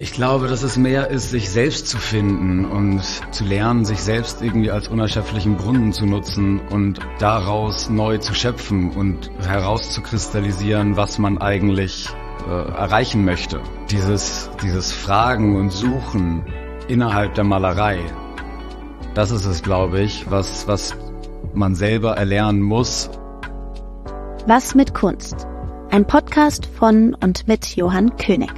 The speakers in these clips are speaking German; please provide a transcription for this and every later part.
Ich glaube, dass es mehr ist, sich selbst zu finden und zu lernen, sich selbst irgendwie als unerschöpflichen Brunnen zu nutzen und daraus neu zu schöpfen und herauszukristallisieren, was man eigentlich erreichen möchte. Dieses Fragen und Suchen innerhalb der Malerei, das ist es, glaube ich, was man selber erlernen muss. Was mit Kunst? Ein Podcast von und mit Johann König.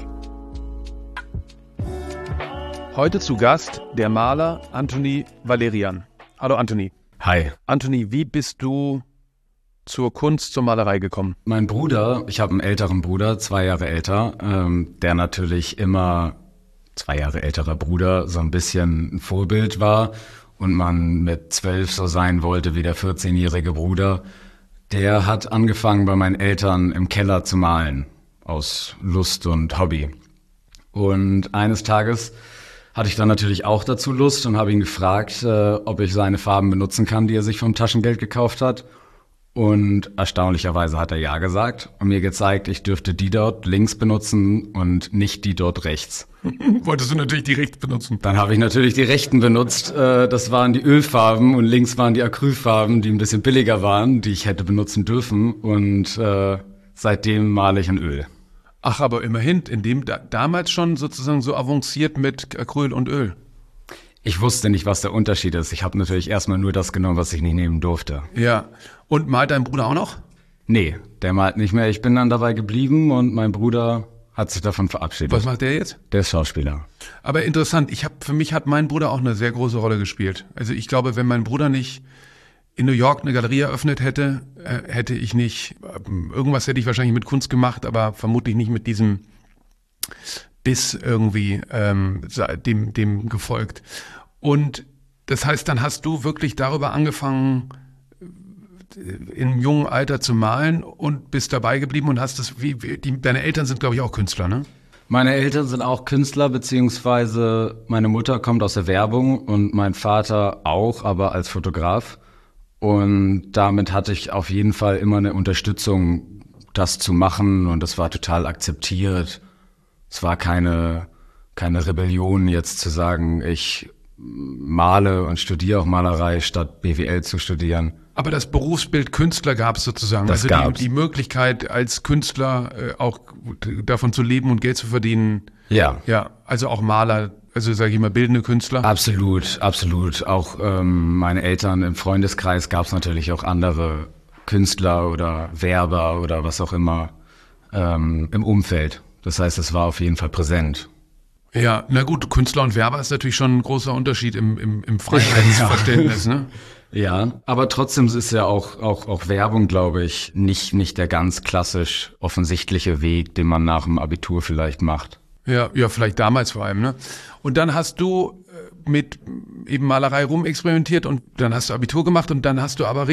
Heute zu Gast der Maler Anthony Valerian. Hallo Anthony. Hi. Anthony, wie bist du zur Kunst, zur Malerei gekommen? Mein Bruder, ich habe einen älteren Bruder, 2 Jahre älter, der natürlich immer 2 Jahre älterer Bruder, so ein bisschen ein Vorbild war und man mit 12 so sein wollte wie der 14-jährige Bruder. Der hat angefangen bei meinen Eltern im Keller zu malen, aus Lust und Hobby. Und eines Tages hatte ich dann natürlich auch dazu Lust und habe ihn gefragt, ob ich seine Farben benutzen kann, die er sich vom Taschengeld gekauft hat. Und erstaunlicherweise hat er ja gesagt und mir gezeigt, ich dürfte die dort links benutzen und nicht die dort rechts. Wolltest du natürlich die rechts benutzen? Dann habe ich natürlich die rechten benutzt. Das waren die Ölfarben und links waren die Acrylfarben, die ein bisschen billiger waren, die ich hätte benutzen dürfen. Und seitdem male ich in Öl. Ach, aber immerhin, in dem damals schon sozusagen so avanciert mit Acryl und Öl. Ich wusste nicht, was der Unterschied ist. Ich habe natürlich erstmal nur das genommen, was ich nicht nehmen durfte. Ja. Und malt dein Bruder auch noch? Nee, der malt nicht mehr. Ich bin dann dabei geblieben und mein Bruder hat sich davon verabschiedet. Was macht der jetzt? Der ist Schauspieler. Aber interessant, für mich hat mein Bruder auch eine sehr große Rolle gespielt. Also ich glaube, wenn mein Bruder nicht in New York eine Galerie eröffnet hätte, hätte ich wahrscheinlich mit Kunst gemacht, aber vermutlich nicht mit diesem Biss irgendwie dem gefolgt. Und das heißt, dann hast du wirklich darüber angefangen, im jungen Alter zu malen und bist dabei geblieben und hast das, deine Eltern sind, glaube ich, auch Künstler, ne? Meine Eltern sind auch Künstler, beziehungsweise meine Mutter kommt aus der Werbung und mein Vater auch, aber als Fotograf. Und damit hatte ich auf jeden Fall immer eine Unterstützung, das zu machen und das war total akzeptiert. Es war keine Rebellion jetzt zu sagen, ich male und studiere auch Malerei, statt BWL zu studieren. Aber das Berufsbild Künstler gab es sozusagen. Das also gab's. Die Möglichkeit als Künstler auch davon zu leben und Geld zu verdienen. Ja. Ja, also auch Maler, also sage ich mal bildende Künstler. Absolut, absolut. Auch meine Eltern im Freundeskreis gab es natürlich auch andere Künstler oder Werber oder was auch immer im Umfeld. Das heißt, es war auf jeden Fall präsent. Ja, na gut, Künstler und Werber ist natürlich schon ein großer Unterschied im Freiheitsverständnis, ne? Ja, aber trotzdem ist ja auch Werbung, glaube ich, nicht der ganz klassisch offensichtliche Weg, den man nach dem Abitur vielleicht macht. Ja, vielleicht damals vor allem, ne? Und dann hast du mit eben Malerei rumexperimentiert und dann hast du Abitur gemacht und dann hast du aber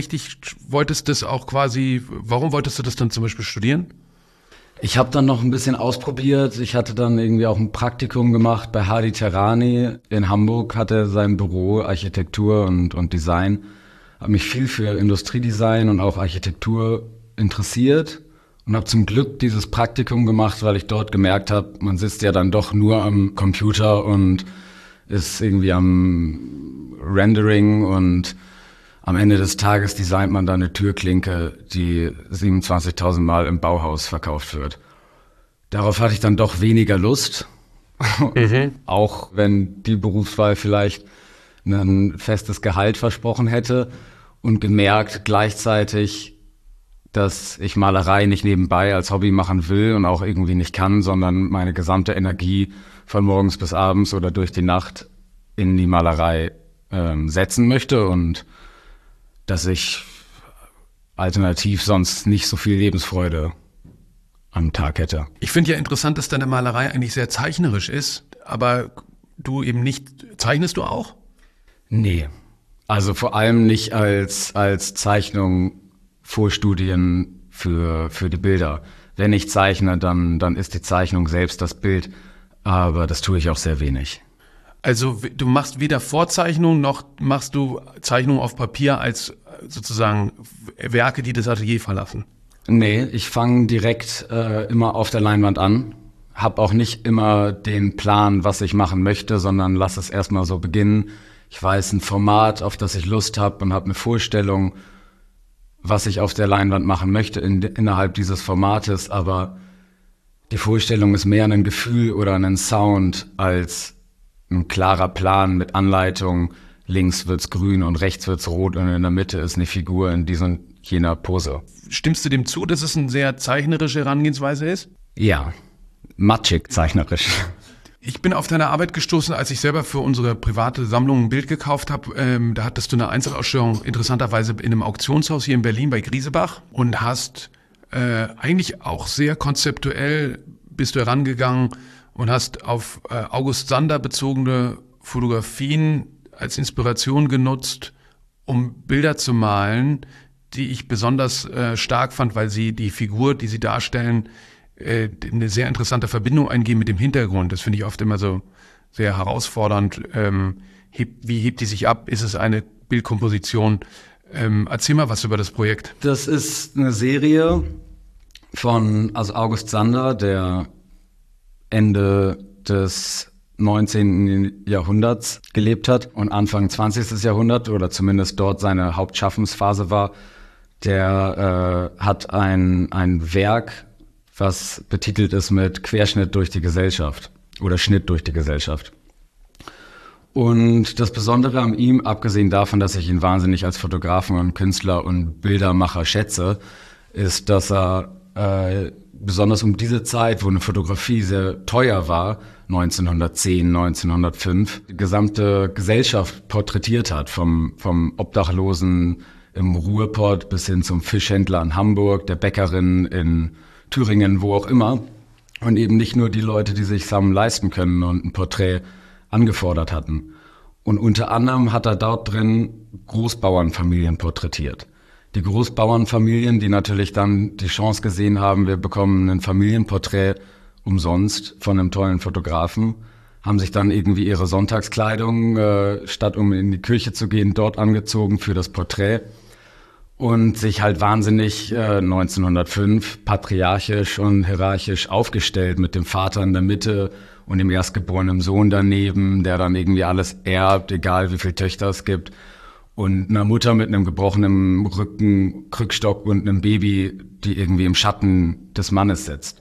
warum wolltest du das dann zum Beispiel studieren? Ich habe dann noch ein bisschen ausprobiert. Ich hatte dann irgendwie auch ein Praktikum gemacht bei Hadi Terani in Hamburg, hatte sein Büro Architektur und Design. Habe mich viel für Industriedesign und auch Architektur interessiert und habe zum Glück dieses Praktikum gemacht, weil ich dort gemerkt habe, man sitzt ja dann doch nur am Computer und ist irgendwie am Rendering und am Ende des Tages designt man dann eine Türklinke, die 27.000 Mal im Bauhaus verkauft wird. Darauf hatte ich dann doch weniger Lust, auch wenn die Berufswahl vielleicht ein festes Gehalt versprochen hätte und gemerkt gleichzeitig, dass ich Malerei nicht nebenbei als Hobby machen will und auch irgendwie nicht kann, sondern meine gesamte Energie von morgens bis abends oder durch die Nacht in die Malerei setzen möchte und dass ich alternativ sonst nicht so viel Lebensfreude am Tag hätte. Ich finde ja interessant, dass deine Malerei eigentlich sehr zeichnerisch ist, aber du eben nicht, zeichnest du auch? Nee, also vor allem nicht als Zeichnung vor Studien für die Bilder. Wenn ich zeichne, dann ist die Zeichnung selbst das Bild, aber das tue ich auch sehr wenig. Also du machst weder Vorzeichnung noch machst du Zeichnung auf Papier als sozusagen Werke, die das Atelier verlassen? Nee, ich fange direkt immer auf der Leinwand an, habe auch nicht immer den Plan, was ich machen möchte, sondern lass es erstmal so beginnen. Ich weiß ein Format, auf das ich Lust habe und habe eine Vorstellung, was ich auf der Leinwand machen möchte innerhalb dieses Formates, aber die Vorstellung ist mehr ein Gefühl oder ein Sound als ein klarer Plan mit Anleitung. Links wird's grün und rechts wird's rot und in der Mitte ist eine Figur in dieser jener Pose. Stimmst du dem zu, dass es eine sehr zeichnerische Herangehensweise ist? Ja, matschig zeichnerisch. Ich bin auf deine Arbeit gestoßen, als ich selber für unsere private Sammlung ein Bild gekauft habe. Da hattest du eine Einzelausstellung interessanterweise in einem Auktionshaus hier in Berlin bei Griesebach und hast eigentlich auch sehr konzeptuell bist du herangegangen und hast auf August Sander bezogene Fotografien als Inspiration genutzt, um Bilder zu malen, die ich besonders stark fand, weil sie die Figur, die sie darstellen, eine sehr interessante Verbindung eingehen mit dem Hintergrund. Das finde ich oft immer so sehr herausfordernd. Wie hebt die sich ab? Ist es eine Bildkomposition? Erzähl mal was über das Projekt. Das ist eine Serie von August Sander, der Ende des 19. Jahrhunderts gelebt hat und Anfang 20. Jahrhundert oder zumindest dort seine Hauptschaffensphase war. Der hat ein Werk, was betitelt ist mit Querschnitt durch die Gesellschaft oder Schnitt durch die Gesellschaft. Und das Besondere an ihm, abgesehen davon, dass ich ihn wahnsinnig als Fotografen und Künstler und Bildermacher schätze, ist, dass er besonders um diese Zeit, wo eine Fotografie sehr teuer war, 1910, 1905, die gesamte Gesellschaft porträtiert hat, vom Obdachlosen im Ruhrpott bis hin zum Fischhändler in Hamburg, der Bäckerin in Thüringen, wo auch immer. Und eben nicht nur die Leute, die sich Sachen leisten können und ein Porträt angefordert hatten. Und unter anderem hat er dort drin Großbauernfamilien porträtiert. Die Großbauernfamilien, die natürlich dann die Chance gesehen haben, wir bekommen ein Familienporträt umsonst von einem tollen Fotografen, haben sich dann irgendwie ihre Sonntagskleidung, statt um in die Kirche zu gehen, dort angezogen für das Porträt und sich halt wahnsinnig 1905 patriarchisch und hierarchisch aufgestellt mit dem Vater in der Mitte und dem erstgeborenen Sohn daneben, der dann irgendwie alles erbt, egal wie viele Töchter es gibt. Und einer Mutter mit einem gebrochenen Rücken, Krückstock und einem Baby, die irgendwie im Schatten des Mannes sitzt.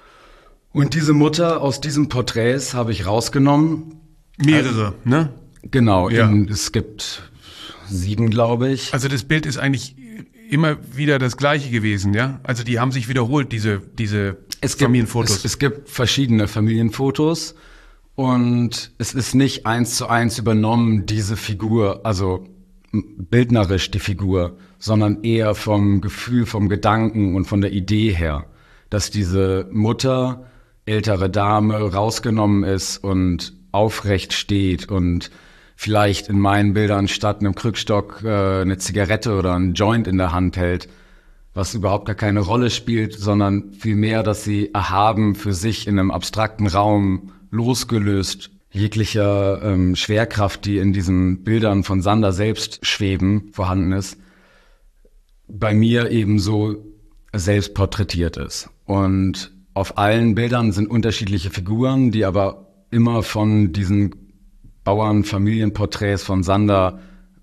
Und diese Mutter aus diesen Porträts habe ich rausgenommen. Mehrere, ne? Genau, ja. Es gibt 7, glaube ich. Also das Bild ist eigentlich immer wieder das gleiche gewesen, ja? Also die haben sich wiederholt, diese Familienfotos. Es gibt verschiedene Familienfotos und es ist nicht 1:1 übernommen, diese Figur, also bildnerisch die Figur, sondern eher vom Gefühl, vom Gedanken und von der Idee her, dass diese Mutter, ältere Dame, rausgenommen ist und aufrecht steht und vielleicht in meinen Bildern statt einem Krückstock eine Zigarette oder einen Joint in der Hand hält, was überhaupt gar keine Rolle spielt, sondern vielmehr, dass sie erhaben für sich in einem abstrakten Raum losgelöst jeglicher Schwerkraft, die in diesen Bildern von Sander selbst schweben, vorhanden ist, bei mir eben so selbst porträtiert ist. Und auf allen Bildern sind unterschiedliche Figuren, die aber immer von diesen Bauernfamilienporträts von Sander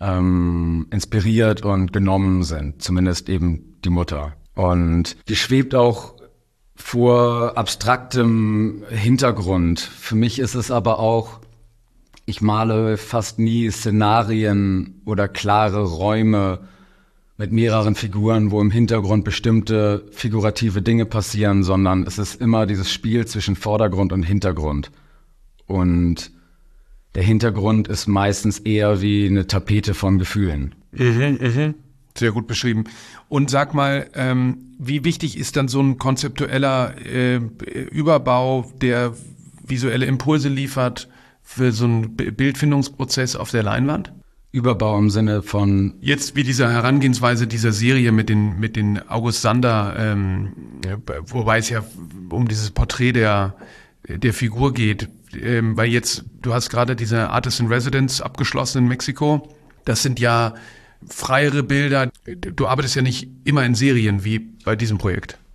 inspiriert und genommen sind, zumindest eben die Mutter. Und die schwebt auch vor abstraktem Hintergrund. Für mich ist es aber auch, ich male fast nie Szenarien oder klare Räume mit mehreren Figuren, wo im Hintergrund bestimmte figurative Dinge passieren, sondern es ist immer dieses Spiel zwischen Vordergrund und Hintergrund. Und der Hintergrund ist meistens eher wie eine Tapete von Gefühlen. Sehr gut beschrieben. Und sag mal, wie wichtig ist dann so ein konzeptueller Überbau, der visuelle Impulse liefert für so einen Bildfindungsprozess auf der Leinwand? Überbau im Sinne von... Jetzt wie diese Herangehensweise dieser Serie mit den August Sander, wobei es ja um dieses Porträt der Figur geht, weil jetzt, du hast gerade diese Artist in Residence abgeschlossen in Mexiko, das sind ja freiere Bilder. Du arbeitest ja nicht immer in Serien wie bei diesem Projekt.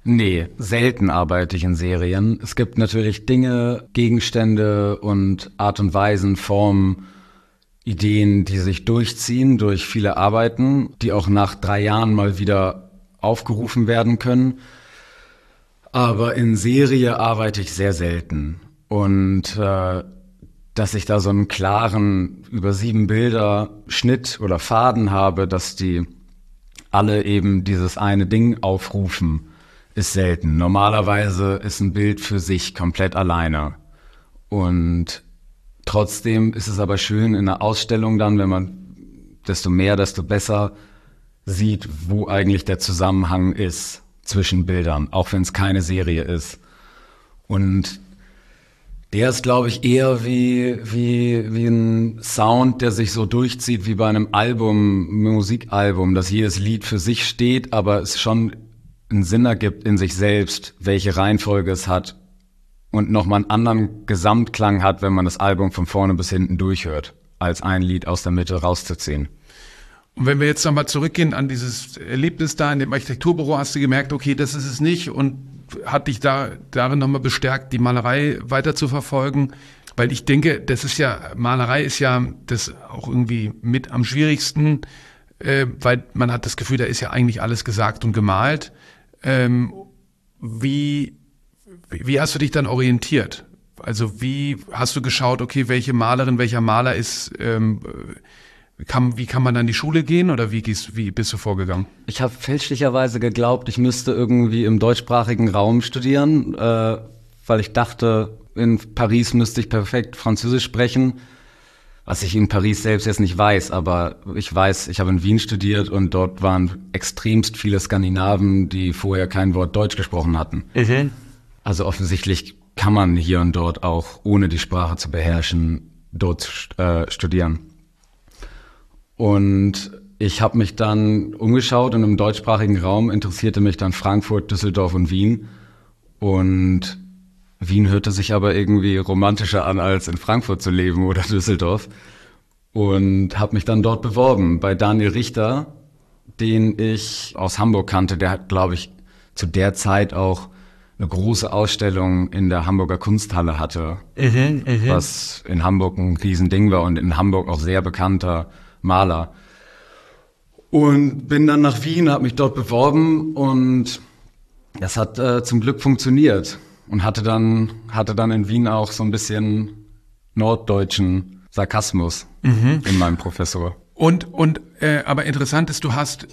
Nee, selten arbeite ich in Serien. Es gibt natürlich Dinge, Gegenstände und Art und Weisen, Formen, Ideen, die sich durchziehen durch viele Arbeiten, die auch nach 3 Jahren mal wieder aufgerufen werden können. Aber in Serie arbeite ich sehr selten. Und dass ich da so einen klaren, über 7 Bilder Schnitt oder Faden habe, dass die alle eben dieses eine Ding aufrufen, ist selten. Normalerweise ist ein Bild für sich komplett alleine. Und trotzdem ist es aber schön in einer Ausstellung dann, wenn man desto mehr, desto besser sieht, wo eigentlich der Zusammenhang ist zwischen Bildern, auch wenn es keine Serie ist. Und der ist, glaube ich, eher wie ein Sound, der sich so durchzieht wie bei einem Musikalbum, dass jedes Lied für sich steht, aber es schon einen Sinn ergibt in sich selbst, welche Reihenfolge es hat und nochmal einen anderen Gesamtklang hat, wenn man das Album von vorne bis hinten durchhört, als ein Lied aus der Mitte rauszuziehen. Und wenn wir jetzt nochmal zurückgehen an dieses Erlebnis da in dem Architekturbüro, hast du gemerkt, okay, das ist es nicht und hat dich darin nochmal bestärkt, die Malerei weiter zu verfolgen? Weil ich denke, Malerei ist ja das auch irgendwie mit am schwierigsten, weil man hat das Gefühl, da ist ja eigentlich alles gesagt und gemalt. Wie hast du dich dann orientiert? Also wie hast du geschaut, okay, welche Malerin, welcher Maler ist, wie kann man dann in die Schule gehen oder wie bist du vorgegangen? Ich habe fälschlicherweise geglaubt, ich müsste irgendwie im deutschsprachigen Raum studieren, weil ich dachte, in Paris müsste ich perfekt Französisch sprechen, was ich in Paris selbst jetzt nicht weiß, aber ich weiß, ich habe in Wien studiert und dort waren extremst viele Skandinaven, die vorher kein Wort Deutsch gesprochen hatten. Mhm. Also offensichtlich kann man hier und dort auch, ohne die Sprache zu beherrschen, dort studieren. Und ich habe mich dann umgeschaut und im deutschsprachigen Raum interessierte mich dann Frankfurt, Düsseldorf und Wien. Und Wien hörte sich aber irgendwie romantischer an, als in Frankfurt zu leben oder Düsseldorf. Und habe mich dann dort beworben bei Daniel Richter, den ich aus Hamburg kannte. Der hat, glaube ich, zu der Zeit auch eine große Ausstellung in der Hamburger Kunsthalle hatte, was in Hamburg ein Riesending war und in Hamburg auch sehr bekannter Maler. Und bin dann nach Wien, habe mich dort beworben und das hat zum Glück funktioniert und hatte dann in Wien auch so ein bisschen norddeutschen Sarkasmus in meinem Professor. Aber interessant ist, du hast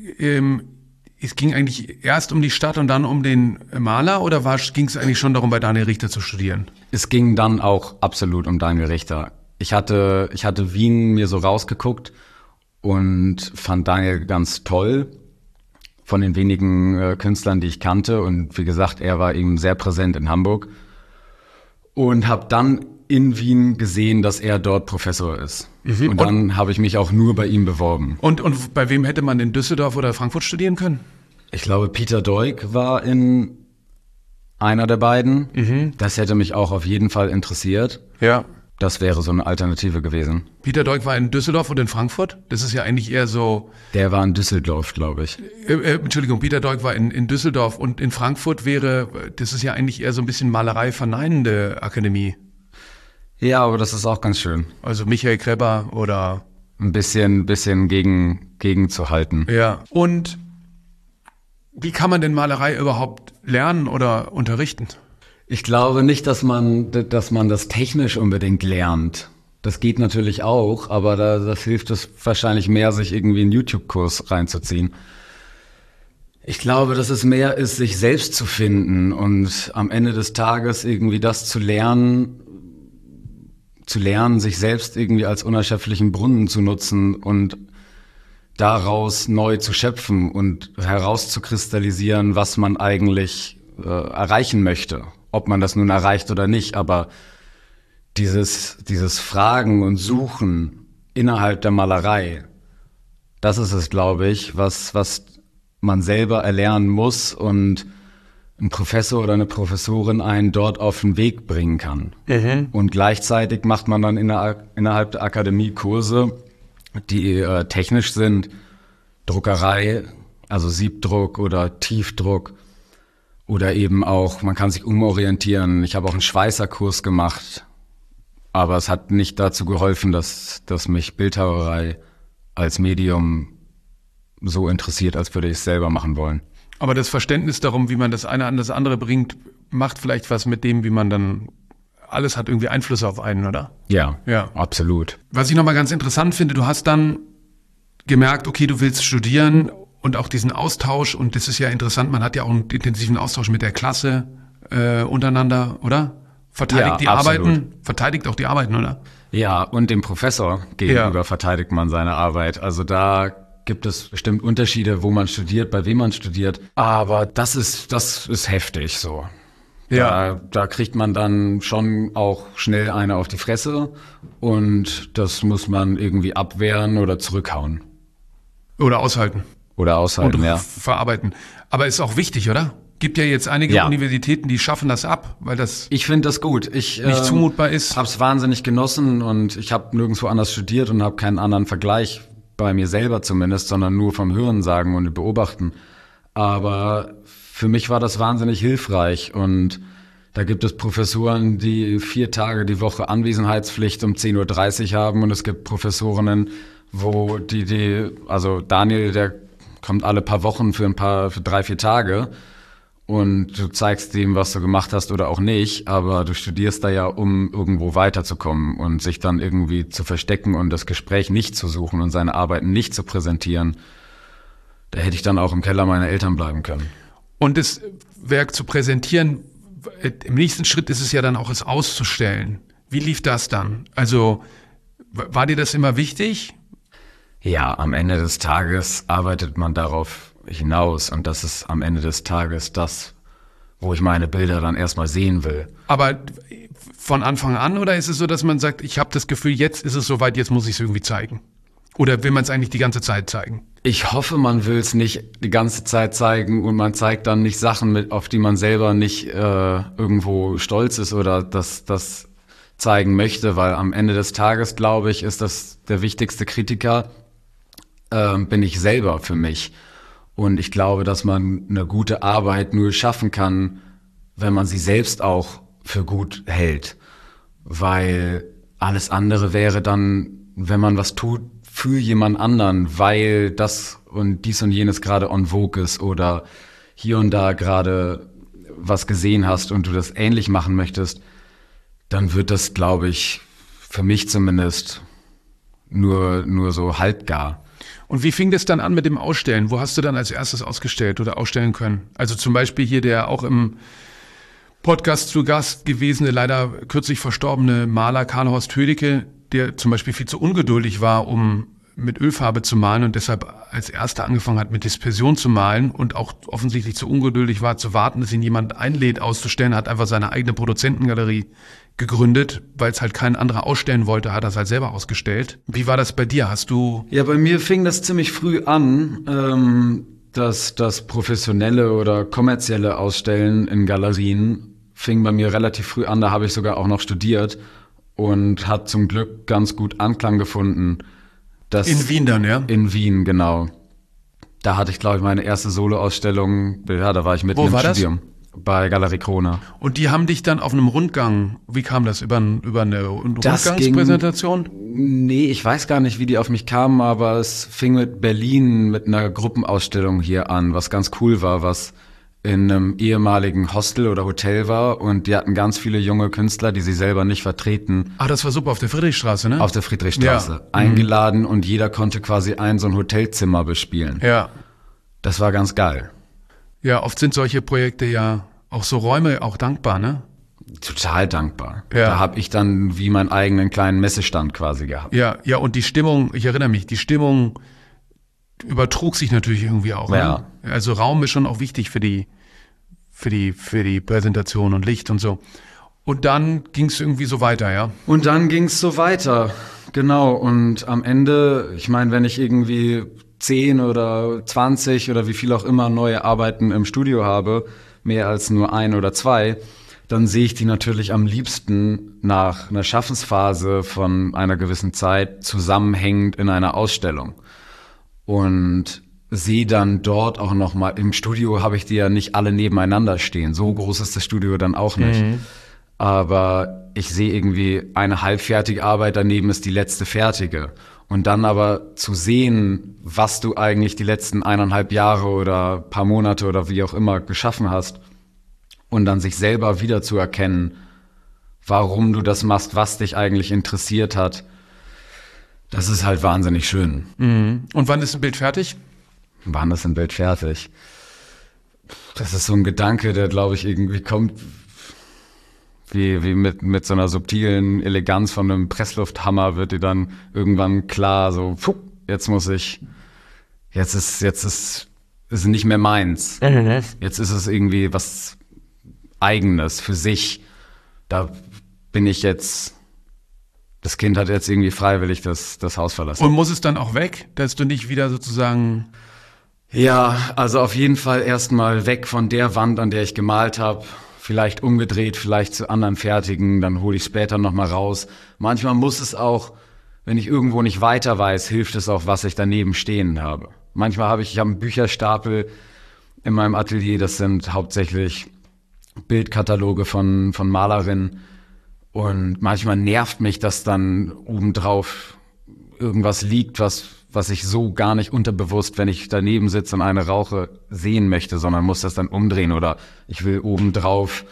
es ging eigentlich erst um die Stadt und dann um den Maler oder ging es eigentlich schon darum, bei Daniel Richter zu studieren? Es ging dann auch absolut um Daniel Richter. Ich hatte Wien mir so rausgeguckt und fand Daniel ganz toll von den wenigen Künstlern, die ich kannte. Und wie gesagt, er war eben sehr präsent in Hamburg. Und habe dann in Wien gesehen, dass er dort Professor ist. Mhm. Und dann habe ich mich auch nur bei ihm beworben. Und bei wem hätte man in Düsseldorf oder Frankfurt studieren können? Ich glaube, Peter Doig war in einer der beiden. Mhm. Das hätte mich auch auf jeden Fall interessiert. Ja. Das wäre so eine Alternative gewesen. Peter Doig war in Düsseldorf und in Frankfurt? Das ist ja eigentlich eher so... Der war in Düsseldorf, glaube ich. Entschuldigung, Peter Doig war in Düsseldorf und in Frankfurt das ist ja eigentlich eher so ein bisschen Malerei verneinende Akademie. Ja, aber das ist auch ganz schön. Also Michael Kreber oder... Ein bisschen gegen zu halten. Ja. Und wie kann man denn Malerei überhaupt lernen oder unterrichten? Ich glaube nicht, dass man das technisch unbedingt lernt. Das geht natürlich auch, aber das hilft es wahrscheinlich mehr, sich irgendwie einen YouTube-Kurs reinzuziehen. Ich glaube, dass es mehr ist, sich selbst zu finden und am Ende des Tages irgendwie das zu lernen, sich selbst irgendwie als unerschöpflichen Brunnen zu nutzen und daraus neu zu schöpfen und herauszukristallisieren, was man eigentlich erreichen möchte. Ob man das nun erreicht oder nicht, aber dieses Fragen und Suchen innerhalb der Malerei, das ist es, glaube ich, was man selber erlernen muss und ein Professor oder eine Professorin einen dort auf den Weg bringen kann. Mhm. Und gleichzeitig macht man dann innerhalb der Akademie Kurse, die technisch sind, Druckerei, also Siebdruck oder Tiefdruck, Oder eben auch, man kann sich umorientieren. Ich habe auch einen Schweißerkurs gemacht, aber es hat nicht dazu geholfen, dass mich Bildhauerei als Medium so interessiert, als würde ich es selber machen wollen. Aber das Verständnis darum, wie man das eine an das andere bringt, macht vielleicht was mit dem, wie man dann, alles hat irgendwie Einfluss auf einen, oder? Ja, absolut. Was ich nochmal ganz interessant finde, du hast dann gemerkt, okay, du willst studieren und auch diesen Austausch, und das ist ja interessant, man hat ja auch einen intensiven Austausch mit der Klasse untereinander, oder? Verteidigt auch die Arbeiten, oder? Ja, und dem Professor gegenüber verteidigt man seine Arbeit. Also da gibt es bestimmt Unterschiede, wo man studiert, bei wem man studiert. Aber das ist heftig so. Ja. Da kriegt man dann schon auch schnell eine auf die Fresse und das muss man irgendwie abwehren oder zurückhauen. Oder aushalten. Und verarbeiten. Aber ist auch wichtig, oder? Gibt ja jetzt einige Universitäten, die schaffen das ab, weil das ich finde das gut. Nicht zumutbar ist. Hab's wahnsinnig genossen und ich habe nirgendwo anders studiert und habe keinen anderen Vergleich, bei mir selber zumindest, sondern nur vom Hörensagen und Beobachten. Aber für mich war das wahnsinnig hilfreich und da gibt es Professoren, die 4 Tage die Woche Anwesenheitspflicht um 10:30 Uhr haben und es gibt Professorinnen, wo also Daniel, der kommt alle paar Wochen für 3-4 Tage und du zeigst dem, was du gemacht hast oder auch nicht, aber du studierst da ja, um irgendwo weiterzukommen und sich dann irgendwie zu verstecken und das Gespräch nicht zu suchen und seine Arbeiten nicht zu präsentieren. Da hätte ich dann auch im Keller meiner Eltern bleiben können. Und das Werk zu präsentieren, im nächsten Schritt ist es ja dann auch, es auszustellen. Wie lief das dann? Also war dir das immer wichtig? Ja, am Ende des Tages arbeitet man darauf hinaus und das ist am Ende des Tages das, wo ich meine Bilder dann erstmal sehen will. Aber von Anfang an, oder ist es so, dass man sagt, ich habe das Gefühl, jetzt ist es soweit, jetzt muss ich es irgendwie zeigen? Oder will man es eigentlich die ganze Zeit zeigen? Ich hoffe, man will es nicht die ganze Zeit zeigen und man zeigt dann nicht Sachen, auf die man selber nicht irgendwo stolz ist oder das zeigen möchte, weil am Ende des Tages, glaube ich, ist das der wichtigste Kritiker, bin ich selber für mich. Und ich glaube, dass man eine gute Arbeit nur schaffen kann, wenn man sie selbst auch für gut hält. Weil alles andere wäre dann, wenn man was tut für jemand anderen, weil das und dies und jenes gerade en vogue ist oder hier und da gerade was gesehen hast und du das ähnlich machen möchtest, dann wird das, glaube ich, für mich zumindest nur so halbgar. Und wie fing das dann an mit dem Ausstellen? Wo hast du dann als erstes ausgestellt oder ausstellen können? Also zum Beispiel hier der auch im Podcast zu Gast gewesene, leider kürzlich verstorbene Maler Karl-Horst Hödecke, der zum Beispiel viel zu ungeduldig war, um mit Ölfarbe zu malen und deshalb als erster angefangen hat, mit Dispersion zu malen und auch offensichtlich zu ungeduldig war, zu warten, dass ihn jemand einlädt, auszustellen, hat einfach seine eigene Produzentengalerie gegründet, weil es halt kein anderer ausstellen wollte, hat er es halt selber ausgestellt. Wie war das bei dir? Ja, bei mir fing das ziemlich früh an, dass das professionelle oder kommerzielle Ausstellen in Galerien fing bei mir relativ früh an, da habe ich sogar auch noch studiert und hat zum Glück ganz gut Anklang gefunden. In Wien dann, ja? In Wien, genau. Da hatte ich, glaube ich, meine erste Solo-Ausstellung, ja, da war ich mitten im Studium. Bei Galerie Krone. Und die haben dich dann auf einem Rundgang, wie kam das, über eine Rundgangspräsentation? Nee, ich weiß gar nicht, wie die auf mich kamen, aber es fing mit Berlin mit einer Gruppenausstellung hier an, was ganz cool war, was in einem ehemaligen Hostel oder Hotel war und die hatten ganz viele junge Künstler, die sie selber nicht vertreten. Ah, das war super, auf der Friedrichstraße, ne? Auf der Friedrichstraße. Ja. Eingeladen und jeder konnte quasi so ein Hotelzimmer bespielen. Ja. Das war ganz geil. Ja, oft sind solche Projekte ja auch so Räume auch dankbar, ne? Total dankbar. Ja. Da habe ich dann wie meinen eigenen kleinen Messestand quasi gehabt. Ja, und die Stimmung, ich erinnere mich, die Stimmung übertrug sich natürlich irgendwie auch. Ja. Ne? Also Raum ist schon auch wichtig für die Präsentation und Licht und so. Und dann ging es irgendwie so weiter, ja? Und dann ging es so weiter, genau. Und am Ende, ich meine, wenn ich irgendwie 10 oder 20 oder wie viel auch immer neue Arbeiten im Studio habe, mehr als nur 1 oder 2, dann sehe ich die natürlich am liebsten nach einer Schaffensphase von einer gewissen Zeit zusammenhängend in einer Ausstellung. Und sehe dann dort auch nochmal, im Studio habe ich die ja nicht alle nebeneinander stehen. So groß ist das Studio dann auch nicht. Aber ich sehe irgendwie eine halbfertige Arbeit, daneben ist die letzte fertige. Und dann aber zu sehen, was du eigentlich die letzten 1,5 Jahre oder paar Monate oder wie auch immer geschaffen hast und dann sich selber wiederzuerkennen, warum du das machst, was dich eigentlich interessiert hat, das ist halt wahnsinnig schön. Und wann ist ein Bild fertig? Wann ist ein Bild fertig? Das ist so ein Gedanke, der, glaube ich, irgendwie kommt wie mit so einer subtilen Eleganz von einem Presslufthammer wird dir dann irgendwann klar, so, jetzt ist nicht mehr meins. Jetzt ist es irgendwie was Eigenes für sich. Da bin ich jetzt, das Kind hat jetzt irgendwie freiwillig das Haus verlassen. Und muss es dann auch weg, dass du nicht wieder sozusagen... Ja, also auf jeden Fall erstmal weg von der Wand, an der ich gemalt habe. Vielleicht umgedreht, vielleicht zu anderen fertigen, dann hole ich später nochmal raus. Manchmal muss es auch, wenn ich irgendwo nicht weiter weiß, hilft es auch, was ich daneben stehen habe. Manchmal habe ich einen Bücherstapel in meinem Atelier, das sind hauptsächlich Bildkataloge von Malerinnen. Und manchmal nervt mich, dass dann obendrauf irgendwas liegt, was ich so gar nicht unterbewusst, wenn ich daneben sitze und eine rauche, sehen möchte, sondern muss das dann umdrehen. Oder ich will obendrauf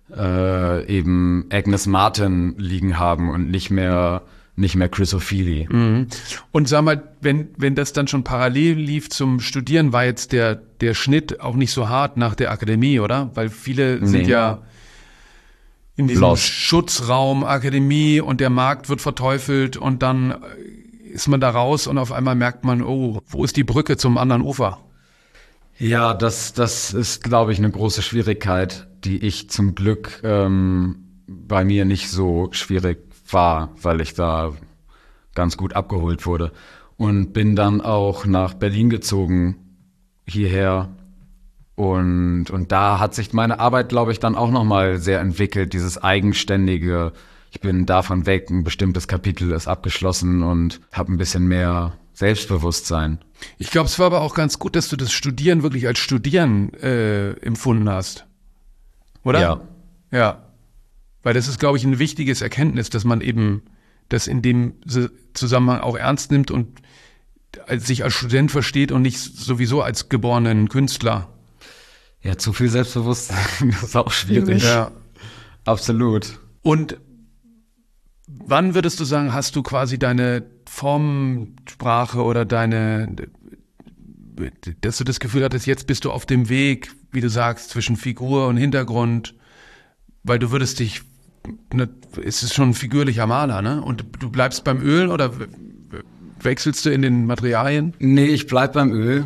eben Agnes Martin liegen haben und nicht mehr Chris O'Feely. Und sag mal, wenn das dann schon parallel lief zum Studieren, war jetzt der Schnitt auch nicht so hart nach der Akademie, oder? Weil viele sind ja in diesem Schutzraum Akademie und der Markt wird verteufelt und dann ist man da raus und auf einmal merkt man, oh, wo ist die Brücke zum anderen Ufer? Ja, das ist, glaube ich, eine große Schwierigkeit, die ich zum Glück bei mir nicht so schwierig war, weil ich da ganz gut abgeholt wurde. Und bin dann auch nach Berlin gezogen, hierher. Und da hat sich meine Arbeit, glaube ich, dann auch nochmal sehr entwickelt, dieses eigenständige. Ich bin davon weg, ein bestimmtes Kapitel ist abgeschlossen und habe ein bisschen mehr Selbstbewusstsein. Ich glaube, es war aber auch ganz gut, dass du das Studieren wirklich als Studieren empfunden hast. Oder? Ja. Ja. Weil das ist, glaube ich, ein wichtiges Erkenntnis, dass man eben das in dem Zusammenhang auch ernst nimmt und sich als Student versteht und nicht sowieso als geborenen Künstler. Ja, zu viel Selbstbewusstsein ist auch schwierig. Ja. Absolut. Und wann würdest du sagen, hast du quasi deine Formsprache oder dass du das Gefühl hattest, jetzt bist du auf dem Weg, wie du sagst, zwischen Figur und Hintergrund, weil du würdest dich, es ist schon ein figürlicher Maler, ne? Und du bleibst beim Öl oder wechselst du in den Materialien? Nee, ich bleib beim Öl.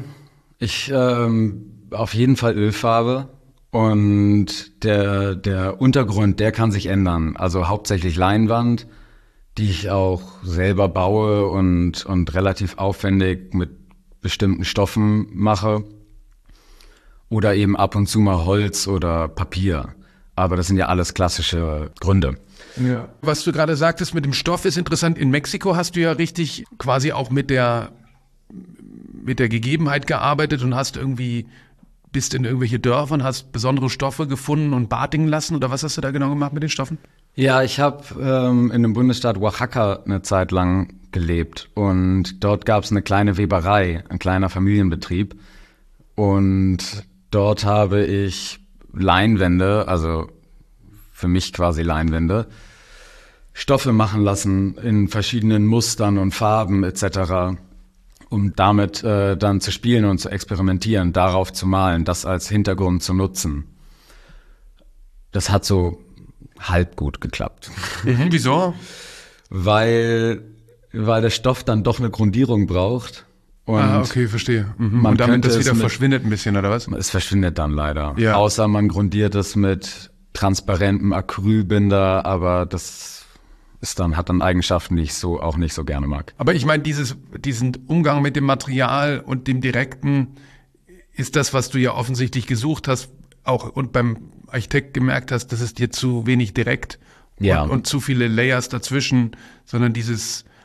Auf jeden Fall Ölfarbe. Und der Untergrund, der kann sich ändern. Also hauptsächlich Leinwand, die ich auch selber baue und relativ aufwendig mit bestimmten Stoffen mache. Oder eben ab und zu mal Holz oder Papier. Aber das sind ja alles klassische Gründe. Ja. Was du gerade sagtest mit dem Stoff ist interessant. In Mexiko hast du ja richtig quasi auch mit der Gegebenheit gearbeitet und bist in irgendwelche Dörfer und hast besondere Stoffe gefunden und batingen lassen? Oder was hast du da genau gemacht mit den Stoffen? Ja, ich habe in dem Bundesstaat Oaxaca eine Zeit lang gelebt. Und dort gab es eine kleine Weberei, ein kleiner Familienbetrieb. Und dort habe ich Leinwände, also für mich quasi Leinwände, Stoffe machen lassen in verschiedenen Mustern und Farben etc., um damit dann zu spielen und zu experimentieren, darauf zu malen, das als Hintergrund zu nutzen. Das hat so halb gut geklappt. Wieso? Weil der Stoff dann doch eine Grundierung braucht. Und okay, verstehe. Und damit das wieder verschwindet ein bisschen, oder was? Es verschwindet dann leider. Ja. Außer man grundiert es mit transparentem Acrylbinder, aber das hat dann Eigenschaften, die ich so auch nicht so gerne mag. Aber ich meine, diesen Umgang mit dem Material und dem Direkten ist das, was du ja offensichtlich gesucht hast, auch und beim Architekt gemerkt hast, das ist dir zu wenig direkt Ja. und zu viele Layers dazwischen, sondern dieses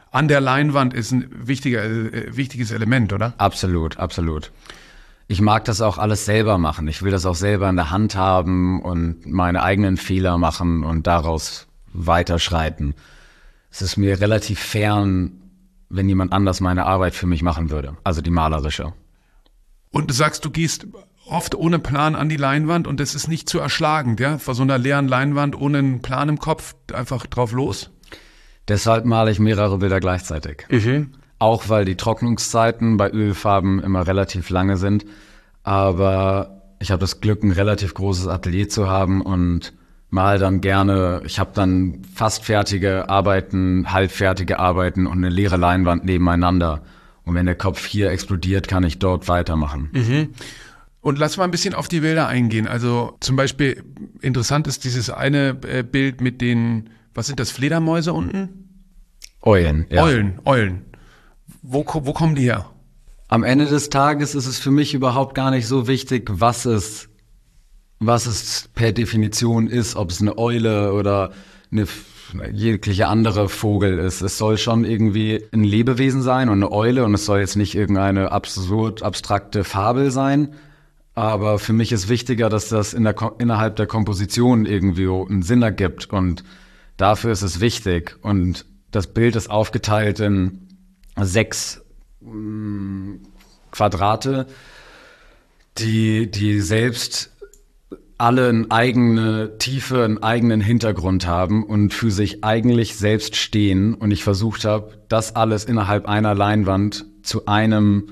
an der Leinwand ist ein wichtiges Element, oder? Absolut, absolut. Ich mag das auch alles selber machen. Ich will das auch selber in der Hand haben und meine eigenen Fehler machen und daraus weiterschreiten. Es ist mir relativ fern, wenn jemand anders meine Arbeit für mich machen würde, also die malerische. Und du sagst, du gehst oft ohne Plan an die Leinwand und es ist nicht zu erschlagend, ja? Vor so einer leeren Leinwand ohne einen Plan im Kopf einfach drauf los. Deshalb male ich mehrere Bilder gleichzeitig. Auch weil die Trocknungszeiten bei Ölfarben immer relativ lange sind. Aber ich habe das Glück, ein relativ großes Atelier zu haben und mal dann gerne, ich habe dann fast fertige Arbeiten, halbfertige Arbeiten und eine leere Leinwand nebeneinander. Und wenn der Kopf hier explodiert, kann ich dort weitermachen. Und lass mal ein bisschen auf die Bilder eingehen. Also zum Beispiel interessant ist dieses eine Bild mit den, was sind das, Fledermäuse unten? Eulen, ja. Eulen. Wo kommen die her? Am Ende des Tages ist es für mich überhaupt gar nicht so wichtig, was es per Definition ist, ob es eine Eule oder eine jegliche andere Vogel ist. Es soll schon irgendwie ein Lebewesen sein und eine Eule und es soll jetzt nicht irgendeine absurd abstrakte Fabel sein. Aber für mich ist wichtiger, dass das innerhalb der Komposition irgendwie einen Sinn ergibt und dafür ist es wichtig. Und das Bild ist aufgeteilt in 6 Quadrate, die selbst alle eine eigene Tiefe, einen eigenen Hintergrund haben und für sich eigentlich selbst stehen. Und ich versucht habe, das alles innerhalb einer Leinwand zu einem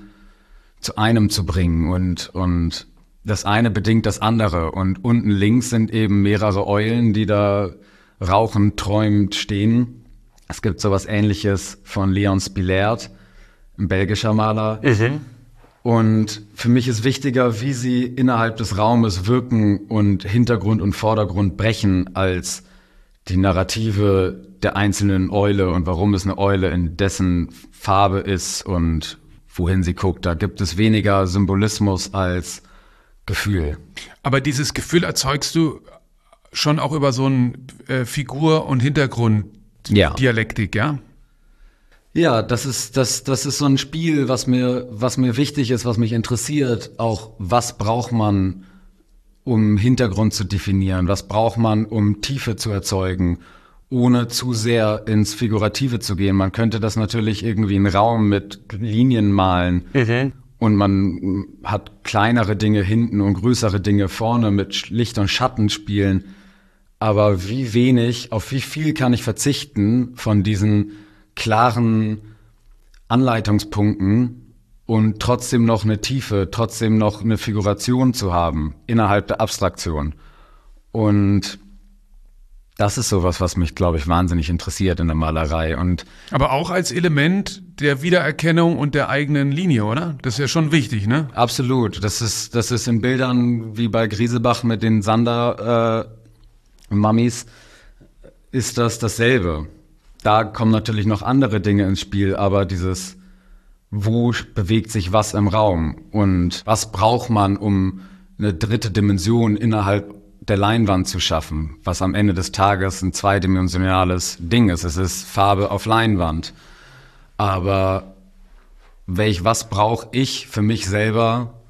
zu bringen. Und das eine bedingt das andere. Und unten links sind eben mehrere Eulen, die da rauchend, träumend stehen. Es gibt sowas Ähnliches von Leon Spilert, ein belgischer Maler. Und für mich ist wichtiger, wie sie innerhalb des Raumes wirken und Hintergrund und Vordergrund brechen, als die Narrative der einzelnen Eule und warum es eine Eule in dessen Farbe ist und wohin sie guckt. Da gibt es weniger Symbolismus als Gefühl. Aber dieses Gefühl erzeugst du schon auch über so ein Figur- und Hintergrund-Dialektik, ja? Ja, das ist so ein Spiel, was mir wichtig ist, was mich interessiert. Auch was braucht man, um Hintergrund zu definieren? Was braucht man, um Tiefe zu erzeugen, ohne zu sehr ins Figurative zu gehen? Man könnte das natürlich irgendwie einen Raum mit Linien malen. Und man hat kleinere Dinge hinten und größere Dinge vorne mit Licht und Schatten spielen. Aber auf wie viel kann ich verzichten von diesen klaren Anleitungspunkten und trotzdem noch eine Tiefe, trotzdem noch eine Figuration zu haben innerhalb der Abstraktion. Und das ist sowas, was mich, glaube ich, wahnsinnig interessiert in der Malerei. Aber auch als Element der Wiedererkennung und der eigenen Linie, oder? Das ist ja schon wichtig, ne? Absolut. Das ist in Bildern wie bei Griesebach mit den Sander-Mummies ist das dasselbe. Da kommen natürlich noch andere Dinge ins Spiel, aber wo bewegt sich was im Raum und was braucht man, um eine dritte Dimension innerhalb der Leinwand zu schaffen, was am Ende des Tages ein zweidimensionales Ding ist. Es ist Farbe auf Leinwand. Aber was brauche ich für mich selber,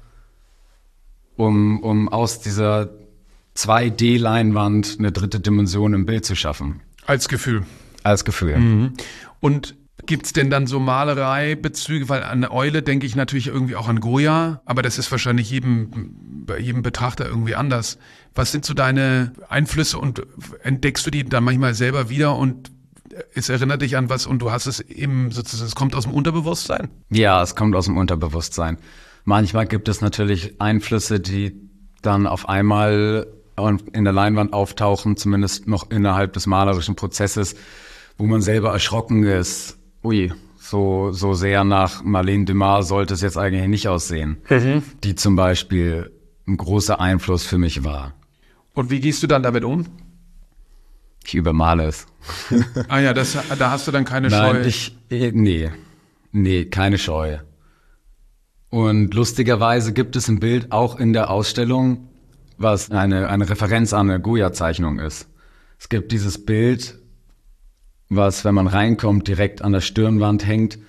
um aus dieser 2D-Leinwand eine dritte Dimension im Bild zu schaffen? Als Gefühl. Als Gefühl. Und gibt's denn dann so Malereibezüge? Weil an eine Eule denke ich natürlich irgendwie auch an Goya, aber das ist wahrscheinlich bei jedem Betrachter irgendwie anders. Was sind so deine Einflüsse und entdeckst du die dann manchmal selber wieder und es erinnert dich an was und du hast es eben sozusagen, es kommt aus dem Unterbewusstsein? Ja, es kommt aus dem Unterbewusstsein. Manchmal gibt es natürlich Einflüsse, die dann auf einmal in der Leinwand auftauchen, zumindest noch innerhalb des malerischen Prozesses, wo man selber erschrocken ist. Ui, so sehr nach Marlene Dumas sollte es jetzt eigentlich nicht aussehen. Die zum Beispiel ein großer Einfluss für mich war. Und wie gehst du dann damit um? Ich übermale es. Ah ja, da hast du dann keine Scheu. Nee, keine Scheu. Und lustigerweise gibt es ein Bild auch in der Ausstellung, was eine Referenz an eine Goya-Zeichnung ist. Es gibt dieses Bild, was, wenn man reinkommt, direkt an der Stirnwand hängt,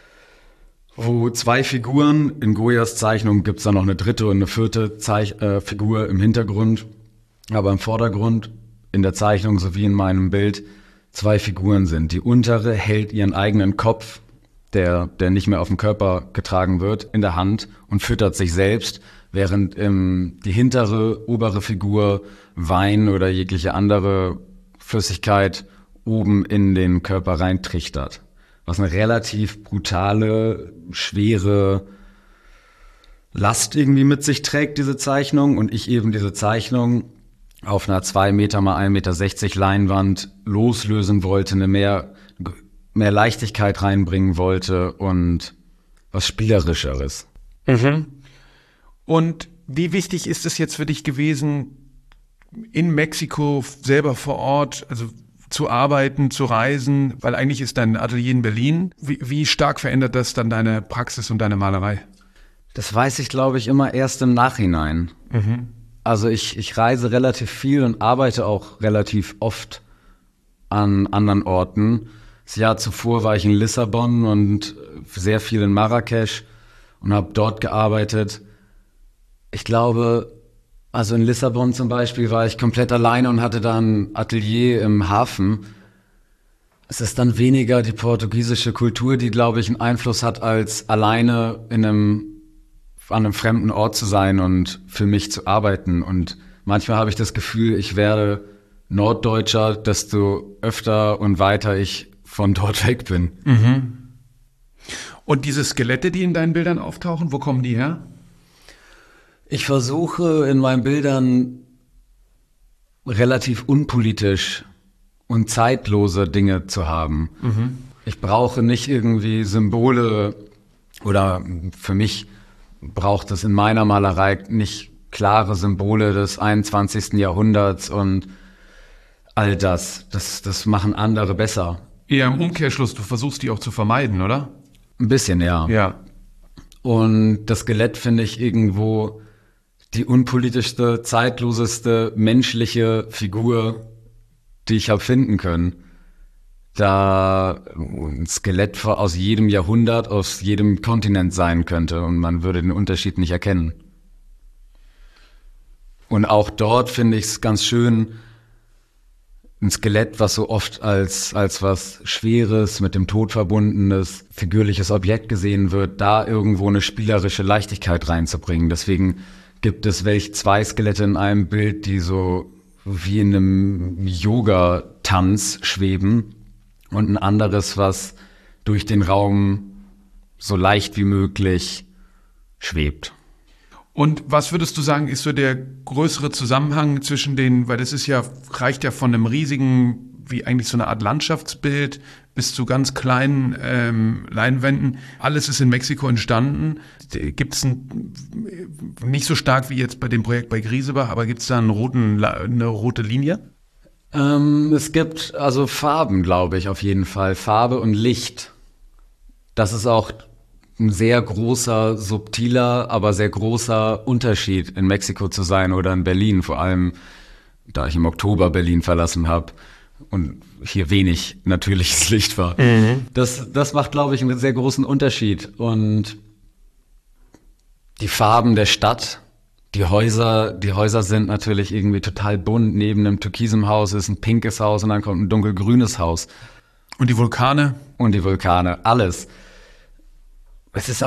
wo 2 Figuren, in Goyas Zeichnung gibt's da noch eine dritte und eine vierte Figur im Hintergrund, aber im Vordergrund in der Zeichnung sowie in meinem Bild 2 Figuren sind. Die untere hält ihren eigenen Kopf, der nicht mehr auf dem Körper getragen wird, in der Hand und füttert sich selbst, während die hintere, obere Figur Wein oder jegliche andere Flüssigkeit oben in den Körper reintrichtert. Was eine relativ brutale, schwere Last irgendwie mit sich trägt, diese Zeichnung. Und ich eben diese Zeichnung auf einer 2 Meter mal 1,60 Meter Leinwand loslösen wollte, eine mehr Leichtigkeit reinbringen wollte und was Spielerischeres. Mhm. Und wie wichtig ist es jetzt für dich gewesen, in Mexiko selber vor Ort, also zu arbeiten, zu reisen, weil eigentlich ist dein Atelier in Berlin. Wie stark verändert das dann deine Praxis und deine Malerei? Das weiß ich, glaube ich, immer erst im Nachhinein. Mhm. Also ich reise relativ viel und arbeite auch relativ oft an anderen Orten. Das Jahr zuvor war ich in Lissabon und sehr viel in Marrakesch und habe dort gearbeitet. Ich glaube, also in Lissabon zum Beispiel war ich komplett alleine und hatte da ein Atelier im Hafen. Es ist dann weniger die portugiesische Kultur, die, glaube ich, einen Einfluss hat, als alleine an einem fremden Ort zu sein und für mich zu arbeiten. Und manchmal habe ich das Gefühl, ich werde Norddeutscher, desto öfter und weiter ich von dort weg bin. Mhm. Und diese Skelette, die in deinen Bildern auftauchen, wo kommen die her? Ich versuche in meinen Bildern relativ unpolitisch und zeitlose Dinge zu haben. Mhm. Ich brauche nicht irgendwie Symbole oder für mich braucht es in meiner Malerei nicht klare Symbole des 21. Jahrhunderts und all das. Das machen andere besser. Eher im Umkehrschluss, du versuchst die auch zu vermeiden, oder? Ein bisschen, ja. Ja. Und das Skelett finde ich irgendwo die unpolitischste, zeitloseste menschliche Figur, die ich habe finden können. Da ein Skelett aus jedem Jahrhundert, aus jedem Kontinent sein könnte und man würde den Unterschied nicht erkennen. Und auch dort finde ich es ganz schön, ein Skelett, was so oft als was Schweres, mit dem Tod verbundenes, figürliches Objekt gesehen wird, da irgendwo eine spielerische Leichtigkeit reinzubringen. Deswegen gibt es 2 Skelette in einem Bild, die so wie in einem Yoga-Tanz schweben und ein anderes, was durch den Raum so leicht wie möglich schwebt. Und was würdest du sagen, ist so der größere Zusammenhang zwischen den, weil das reicht ja von einem riesigen, wie eigentlich so eine Art Landschaftsbild bis zu ganz kleinen Leinwänden. Alles ist in Mexiko entstanden. Gibt es nicht so stark wie jetzt bei dem Projekt bei Griesebach, aber gibt es da eine rote Linie? Es gibt also Farben, glaube ich, auf jeden Fall. Farbe und Licht. Das ist auch ein sehr großer, subtiler, aber sehr großer Unterschied, in Mexiko zu sein oder in Berlin, vor allem da ich im Oktober Berlin verlassen habe und hier wenig natürliches Licht war. Mhm. Das macht, glaube ich, einen sehr großen Unterschied. Und die Farben der Stadt, die Häuser sind natürlich irgendwie total bunt. Neben einem türkisen Haus ist ein pinkes Haus und dann kommt ein dunkelgrünes Haus. Und die Vulkane? Und die Vulkane, alles. Es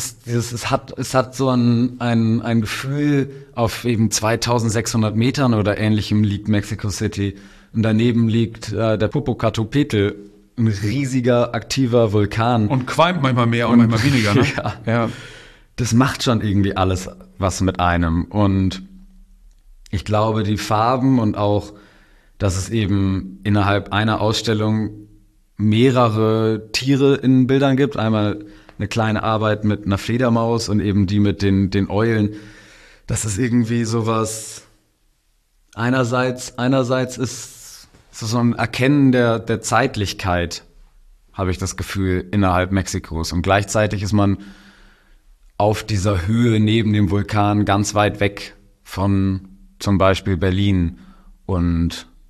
hat so ein Gefühl, auf eben 2600 Metern oder ähnlichem liegt Mexico City. Und daneben liegt der Popocatépetl, ein riesiger, aktiver Vulkan. Und qualmt manchmal mehr und manchmal weniger, ne? Ja. Das macht schon irgendwie alles was mit einem. Und ich glaube, die Farben und auch, dass es eben innerhalb einer Ausstellung mehrere Tiere in Bildern gibt. Einmal eine kleine Arbeit mit einer Fledermaus und eben die mit den Eulen. Das ist irgendwie sowas. Einerseits ist so ein Erkennen der Zeitlichkeit, habe ich das Gefühl, innerhalb Mexikos. Und gleichzeitig ist man auf dieser Höhe neben dem Vulkan ganz weit weg von zum Beispiel Berlin und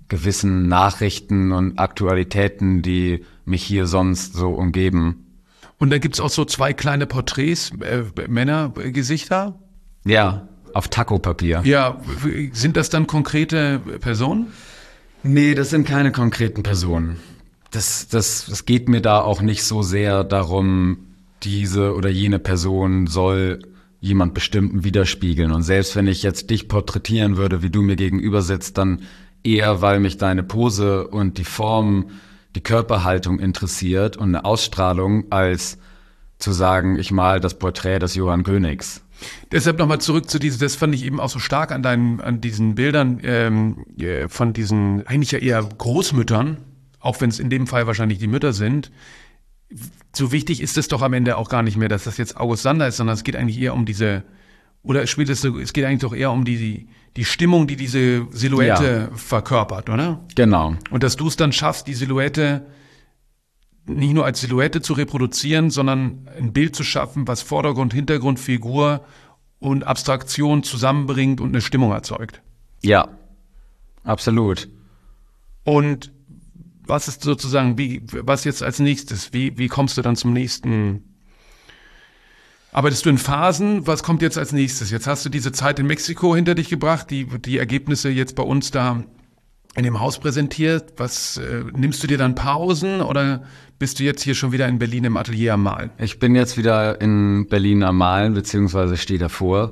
gewissen Nachrichten und Aktualitäten, die mich hier sonst so umgeben. Und dann gibt's auch so 2 kleine Porträts, Männergesichter? Ja, auf Taco-Papier. Ja, sind das dann konkrete Personen? Nee, das sind keine konkreten Personen. Das geht mir da auch nicht so sehr darum, diese oder jene Person soll jemand Bestimmten widerspiegeln. Und selbst wenn ich jetzt dich porträtieren würde, wie du mir gegenüber sitzt, dann eher, weil mich deine Pose und die Form, die Körperhaltung interessiert und eine Ausstrahlung, als zu sagen, ich mal das Porträt des Johann Königs. Deshalb nochmal zurück zu diesem, das fand ich eben auch so stark an diesen Bildern von diesen eigentlich ja eher Großmüttern, auch wenn es in dem Fall wahrscheinlich die Mütter sind. So wichtig ist es doch am Ende auch gar nicht mehr, dass das jetzt August Sander ist, sondern es geht eigentlich eher um diese, oder es geht eigentlich doch eher um die Stimmung, die diese Silhouette verkörpert, oder? Genau. Und dass du es dann schaffst, die Silhouette nicht nur als Silhouette zu reproduzieren, sondern ein Bild zu schaffen, was Vordergrund, Hintergrund, Figur und Abstraktion zusammenbringt und eine Stimmung erzeugt. Ja, absolut. Und was ist sozusagen, was jetzt als nächstes? Wie kommst du dann zum nächsten? Arbeitest du in Phasen? Was kommt jetzt als nächstes? Jetzt hast du diese Zeit in Mexiko hinter dich gebracht, die Ergebnisse jetzt bei uns da in dem Haus präsentiert. Was nimmst du dir dann Pausen oder bist du jetzt hier schon wieder in Berlin im Atelier am Malen? Ich bin jetzt wieder in Berlin am Malen, beziehungsweise stehe davor,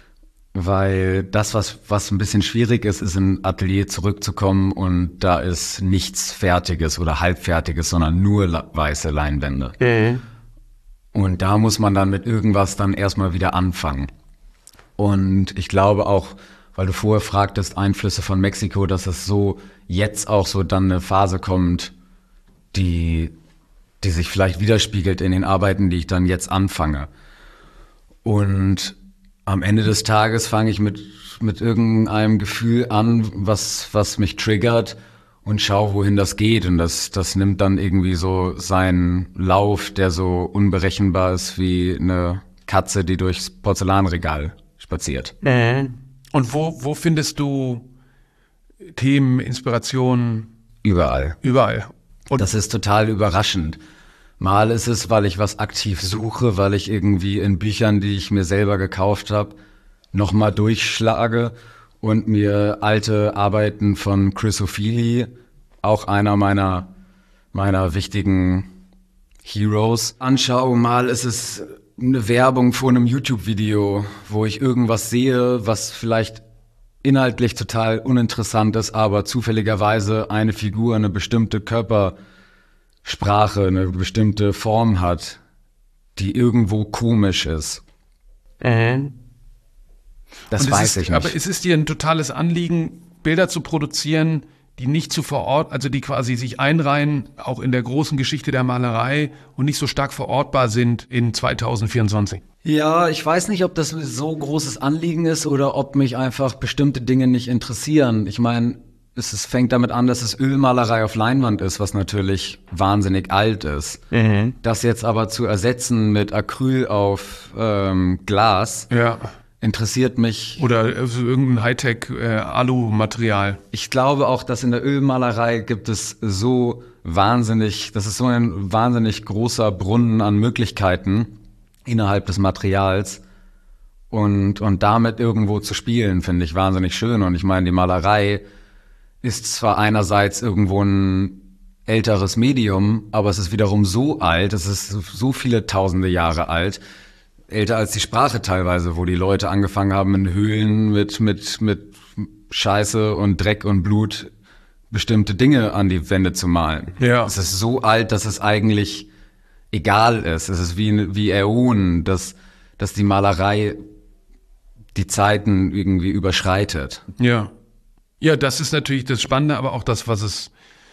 weil das, was ein bisschen schwierig ist, ist in ein Atelier zurückzukommen und da ist nichts Fertiges oder Halbfertiges, sondern nur weiße Leinwände. Mhm. Und da muss man dann mit irgendwas dann erstmal wieder anfangen. Und ich glaube auch, weil du vorher fragtest, Einflüsse von Mexiko, dass es so jetzt auch so dann eine Phase kommt, die sich vielleicht widerspiegelt in den Arbeiten, die ich dann jetzt anfange. Und am Ende des Tages fange ich mit irgendeinem Gefühl an, was mich triggert und schaue, wohin das geht. Und das nimmt dann irgendwie so seinen Lauf, der so unberechenbar ist wie eine Katze, die durchs Porzellanregal spaziert. Und wo findest du Themen, Inspirationen? Überall. Überall. Und Das ist total überraschend. Mal ist es, weil ich was aktiv suche, weil ich irgendwie in Büchern, die ich mir selber gekauft habe, nochmal durchschlage und mir alte Arbeiten von Chris O'Feely, auch einer meiner wichtigen Heroes, anschaue. Mal ist es eine Werbung vor einem YouTube-Video, wo ich irgendwas sehe, was vielleicht inhaltlich total uninteressant ist, aber zufälligerweise eine Figur, eine bestimmte Körpersprache, eine bestimmte Form hat, die irgendwo komisch ist. Das Und weiß ich nicht. Aber es ist dir ein totales Anliegen, Bilder zu produzieren, die nicht zu verorten, also die quasi sich einreihen, auch in der großen Geschichte der Malerei und nicht so stark verortbar sind in 2024. Ja, ich weiß nicht, ob das ein so großes Anliegen ist oder ob mich einfach bestimmte Dinge nicht interessieren. Ich meine, es fängt damit an, dass es Ölmalerei auf Leinwand ist, was natürlich wahnsinnig alt ist. Das jetzt aber zu ersetzen mit Acryl auf Glas, Ja. interessiert mich. Oder irgendein Hightech-Alu-Material. Ich glaube auch, dass in der Ölmalerei gibt es das ist so ein wahnsinnig großer Brunnen an Möglichkeiten innerhalb des Materials. Und damit irgendwo zu spielen, finde ich wahnsinnig schön. Und ich meine, die Malerei ist zwar einerseits irgendwo ein älteres Medium, aber es ist wiederum so alt, es ist so viele tausende Jahre alt, älter als die Sprache teilweise, wo die Leute angefangen haben, in Höhlen mit Scheiße und Dreck und Blut bestimmte Dinge an die Wände zu malen. Ja. Es ist so alt, dass es eigentlich egal ist. Es ist wie Äonen, dass die Malerei die Zeiten irgendwie überschreitet. Ja. Ja, das ist natürlich das Spannende, aber auch das, was es,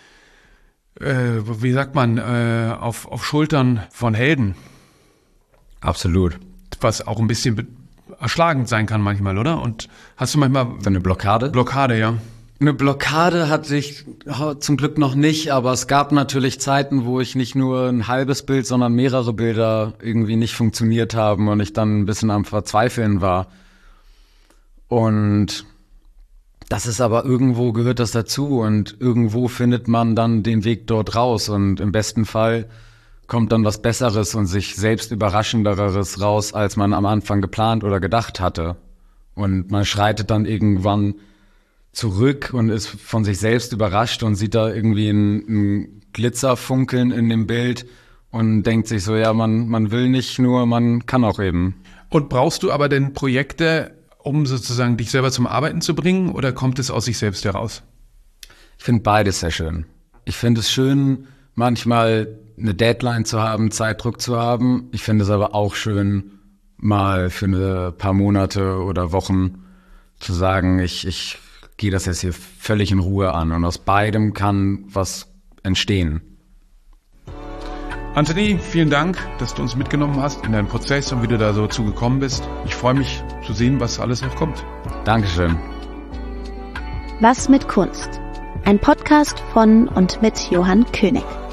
wie sagt man, auf Schultern von Helden, Absolut. was auch ein bisschen erschlagend sein kann manchmal, oder? Und hast du manchmal So eine Blockade? Blockade, ja? Eine Blockade hatte ich zum Glück noch nicht, aber es gab natürlich Zeiten, wo ich nicht nur ein halbes Bild, sondern mehrere Bilder irgendwie nicht funktioniert haben und ich dann ein bisschen am Verzweifeln war. Und Das ist aber irgendwo gehört das dazu und irgendwo findet man dann den Weg dort raus und im besten Fall kommt dann was Besseres und sich selbst Überraschenderes raus, als man am Anfang geplant oder gedacht hatte. Und man schreitet dann irgendwann zurück und ist von sich selbst überrascht und sieht da irgendwie ein Glitzerfunkeln in dem Bild und denkt sich so, ja, man will nicht nur, man kann auch eben. Und brauchst du aber denn Projekte, um sozusagen dich selber zum Arbeiten zu bringen, oder kommt es aus sich selbst heraus? Ich finde beides sehr schön. Ich finde es schön, manchmal eine Deadline zu haben, Zeitdruck zu haben. Ich finde es aber auch schön, mal für ein paar Monate oder Wochen zu sagen, ich gehe das jetzt hier völlig in Ruhe an. Und aus beidem kann was entstehen. Anthony, vielen Dank, dass du uns mitgenommen hast in deinem Prozess und wie du da so zugekommen bist. Ich freue mich zu sehen, was alles noch kommt. Dankeschön. Was mit Kunst? Ein Podcast von und mit Johann König.